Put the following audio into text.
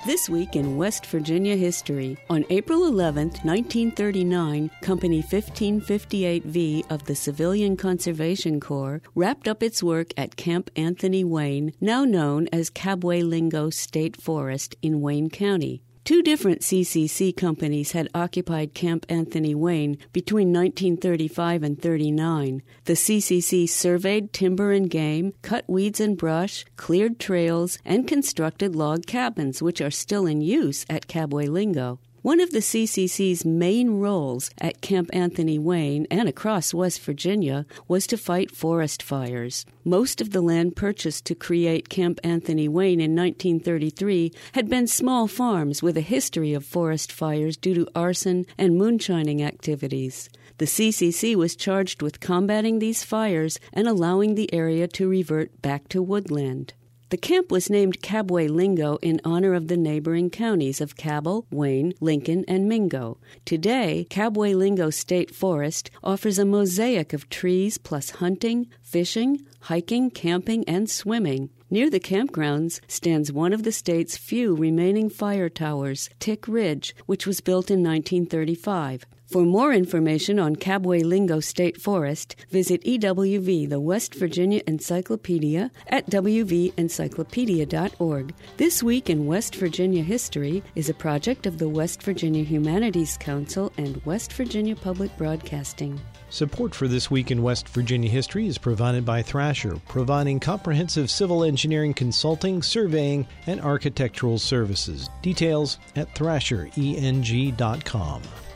This week in West Virginia history. On April 11, 1939, Company 1558V of the Civilian Conservation Corps wrapped up its work at Camp Anthony Wayne, now known as Kabwe-Lingo State Forest in Wayne County. Two different CCC companies had occupied Camp Anthony Wayne between 1935 and 39. The CCC surveyed timber and game, cut weeds and brush, cleared trails, and constructed log cabins, which are still in use at Kabwe-Lingo. One of the CCC's main roles at Camp Anthony Wayne and across West Virginia was to fight forest fires. Most of the land purchased to create Camp Anthony Wayne in 1933 had been small farms with a history of forest fires due to arson and moonshining activities. The CCC was charged with combating these fires and allowing the area to revert back to woodland. The camp was named Kabwe-Lingo in honor of the neighboring counties of Cabell, Wayne, Lincoln, and Mingo. Today, Kabwe-Lingo State Forest offers a mosaic of trees plus hunting, fishing, hiking, camping, and swimming. Near the campgrounds stands one of the state's few remaining fire towers, Tick Ridge, which was built in 1935. For more information on Kabwe-Lingo State Forest, visit EWV, the West Virginia Encyclopedia, at wvencyclopedia.org. This Week in West Virginia History is a project of the West Virginia Humanities Council and West Virginia Public Broadcasting. Support for This Week in West Virginia History is provided by Thrasher, providing comprehensive civil engineering consulting, surveying, and architectural services. Details at thrashereng.com.